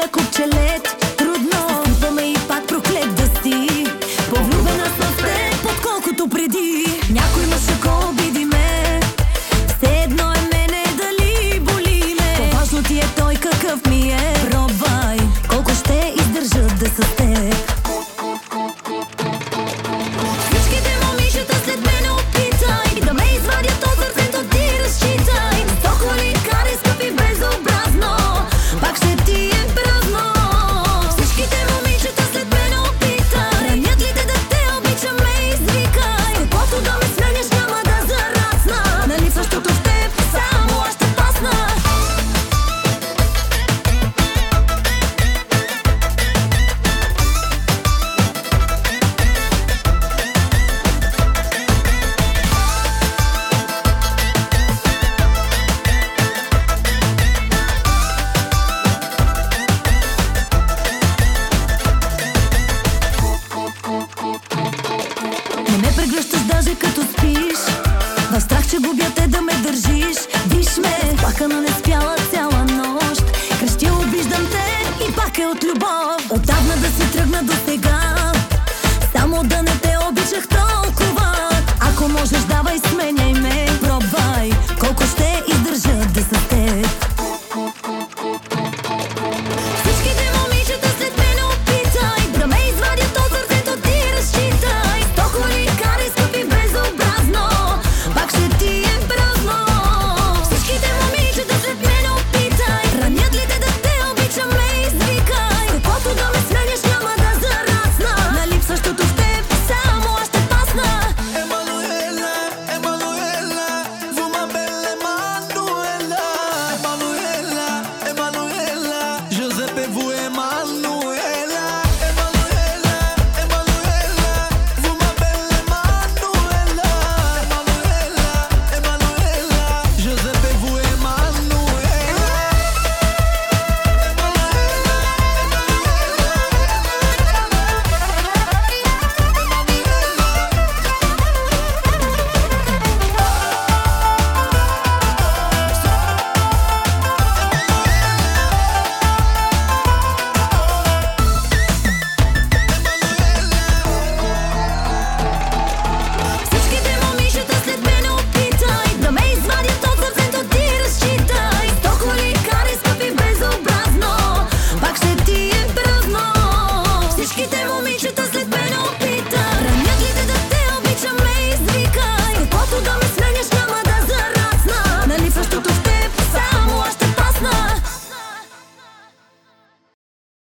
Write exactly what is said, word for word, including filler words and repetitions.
моя купчелет. Трудно, сипаме и пак проклет да си. Повлюбена с теб, отколкото преди. Някой мъж ако обиди ме, все едно е мене дали боли ме. По-важно ти е той какъв ми е. Пробвай, колко ще издържат да са с теб. Всичките момичета след мене опитай да ме извадят от сърцето ти, разчитай. Високо ли карай, скъпи, безобразно, пак ще ти е празно. Всичките момичета след мене опитай, ранят ли те да те обичам, ме извикай. Каквото да ме сменяш няма да зарасна, на липсващото в теб само аз ще пасна. Не ме прегръщаш даже като спиш, в страх, че губя те да ме държиш. Виж ме, плакана не спяла цяла нощ, крещя обиждам те и пак е от любов. Отдавна да си тръгна до